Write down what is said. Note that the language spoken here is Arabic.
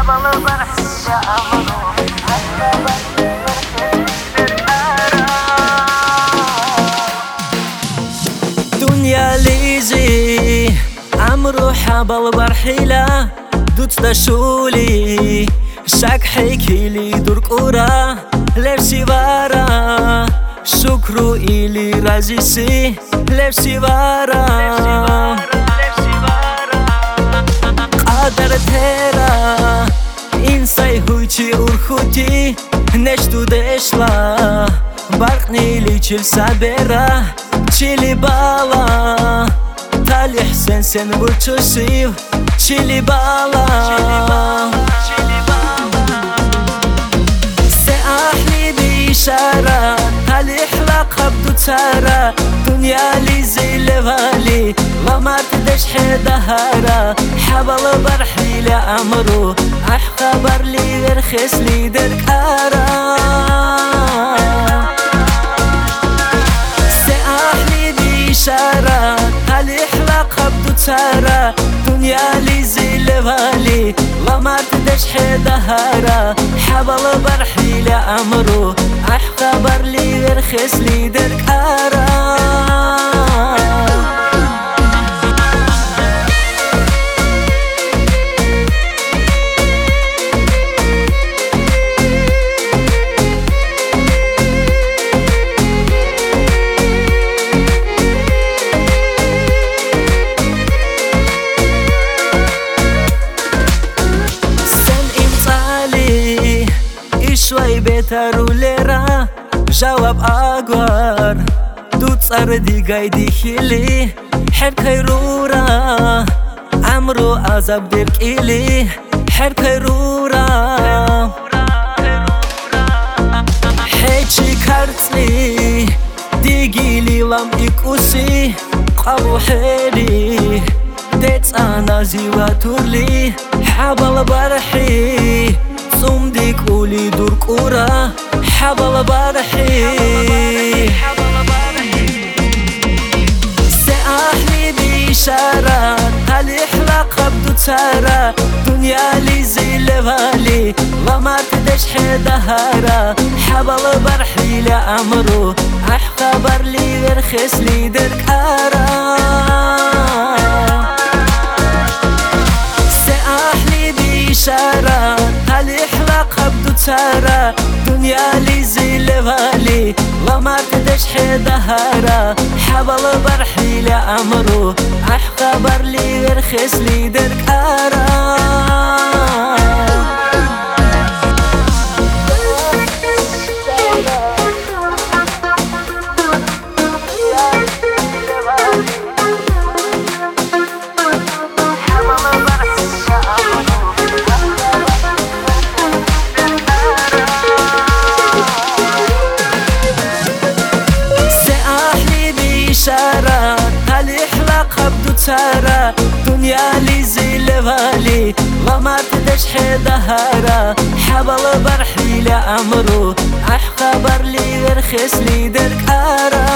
حبل برحي لأمره دنيا ليزي عمرو حبل برحيلة دوت دشولي شاك حيكي لي دور قرا لبسي بارا شكرو إلي رازيسي لبسي بارا قادر تيرا إنساي هويتي أرخوتي نشتو دشلا برقني لي چل سابرا چلي بالا تالي حسن سن برچوسيو چلي بالا سأحلي بإشارة تالي حلقة بدو تارا دنيا لي زي لفالي ما تدش حدهارا حبل برحي لأمرو أح خبر لي غرخس لي دركارا هالي حلقة بدو تارا دنيا لي زي لفالي ما تدش حدهارا حبل برحي لأمرو أح خبر لي غرخس لي دركارا شوي بيتر وليرا جواب أقوار دوت صردي قايدي خيلي حر كيرورا عمرو عذاب ديرك إلي حر كيرورا حيتشي كارتلي ديجيلي لام إكوسي قابو حيلي ديت أنا زيواتورلي حبل برحي صمدك قولي دور قورا حبل برحي سأحلي بإشارة هالي حلقة بدو تارا دنيا لي زي لفالي ما تدش حدهارا حبل برحي لأمرو أح خبر لي غرخس لي دركارا سأحلي بإشارة هالي حلقة بدو تارا دنيا لي زي لفالي ما تدش حدهارا حبل برحي لأمرو أح خبر لي غرخس لي دركارا هالي حلقة بدو تارا دنيا لي زي لفالي ما تدش حدهارا حبل برحي لأمرو أح خبر لي غرخس لي دركارا